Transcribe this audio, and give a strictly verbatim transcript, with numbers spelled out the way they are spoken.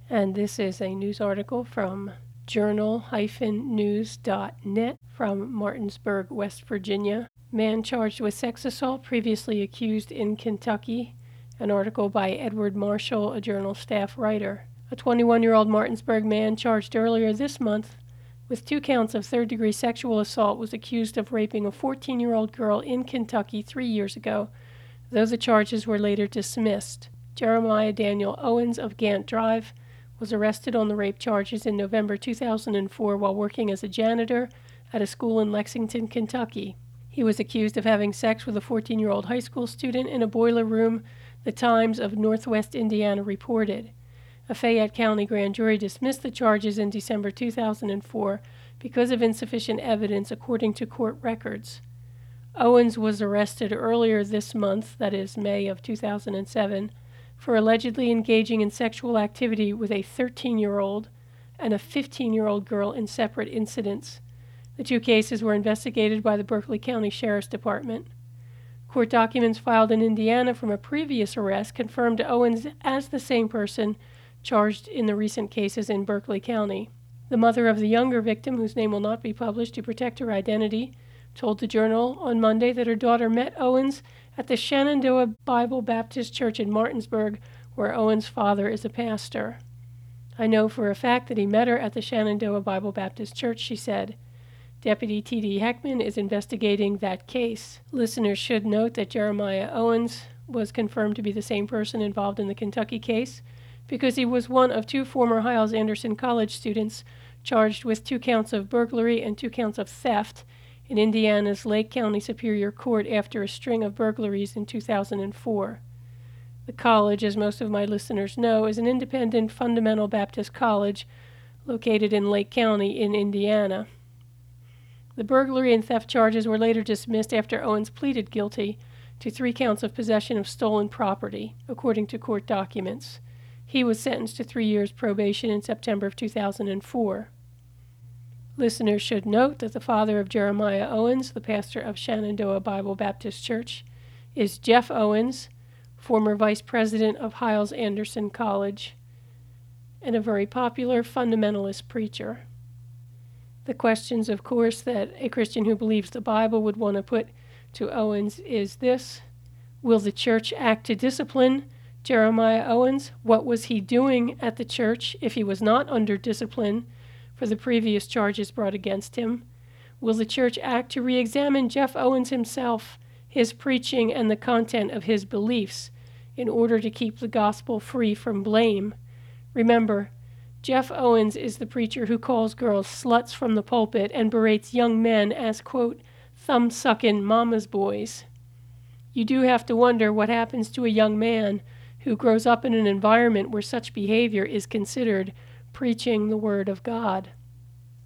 And this is a news article from journal dash news dot net from Martinsburg, West Virginia. Man charged with sex assault previously accused in Kentucky. An article by Edward Marshall, a Journal staff writer. A twenty-one-year-old Martinsburg man charged earlier this month with two counts of third-degree sexual assault was accused of raping a fourteen-year-old girl in Kentucky three years ago, though the charges were later dismissed. Jeremiah Daniel Owens of Gant Drive was arrested on the rape charges in November two thousand four while working as a janitor at a school in Lexington, Kentucky. He was accused of having sex with a fourteen-year-old high school student in a boiler room, the Times of Northwest Indiana reported. A Fayette County grand jury dismissed the charges in December two thousand four because of insufficient evidence, according to court records. Owens was arrested earlier this month, that is May of two thousand seven, for allegedly engaging in sexual activity with a thirteen-year-old and a fifteen-year-old girl in separate incidents. The two cases were investigated by the Berkeley County Sheriff's Department. Court documents filed in Indiana from a previous arrest confirmed Owens as the same person charged in the recent cases in Berkeley County. The mother of the younger victim, whose name will not be published to protect her identity, told the Journal on Monday that her daughter met Owens at the Shenandoah Bible Baptist Church in Martinsburg, where Owens' father is a pastor. "I know for a fact that he met her at the Shenandoah Bible Baptist Church," she said. Deputy T D Heckman is investigating that case. Listeners should note that Jeremiah Owens was confirmed to be the same person involved in the Kentucky case because he was one of two former Hyles-Anderson College students charged with two counts of burglary and two counts of theft in Indiana's Lake County Superior Court after a string of burglaries in two thousand four. The college, as most of my listeners know, is an independent fundamental Baptist college located in Lake County in Indiana. The burglary and theft charges were later dismissed after Owens pleaded guilty to three counts of possession of stolen property, according to court documents. He was sentenced to three years probation in September of two thousand four. Listeners should note that the father of Jeremiah Owens, the pastor of Shenandoah Bible Baptist Church, is Jeff Owens, former vice president of Hyles-Anderson College, and a very popular fundamentalist preacher. The questions, of course, that a Christian who believes the Bible would want to put to Owens is this: will the church act to discipline Jeremiah Owens? What was he doing at the church if he was not under discipline for the previous charges brought against him? Will the church act to re-examine Jeff Owens himself, his preaching, and the content of his beliefs in order to keep the gospel free from blame? Remember, Jeff Owens is the preacher who calls girls sluts from the pulpit and berates young men as, quote, thumb-suckin' mama's boys. You do have to wonder what happens to a young man who grows up in an environment where such behavior is considered preaching the Word of God.